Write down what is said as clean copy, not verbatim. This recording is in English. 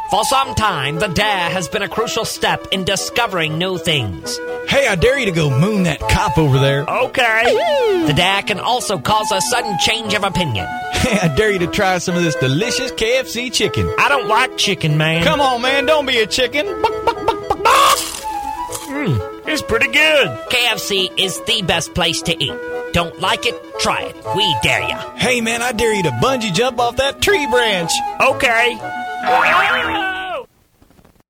For some time, the dare has been a crucial step in discovering new things. Hey, I dare you to go moon that cop over there. Okay. The dare can also cause a sudden change of opinion. Hey, I dare you to try some of this delicious KFC chicken. I don't like chicken, man. Come on, man, don't be a chicken. It's pretty good. KFC is the best place to eat. Don't like it? Try it. We dare ya. Hey, man, I dare you to bungee jump off that tree branch. Okay.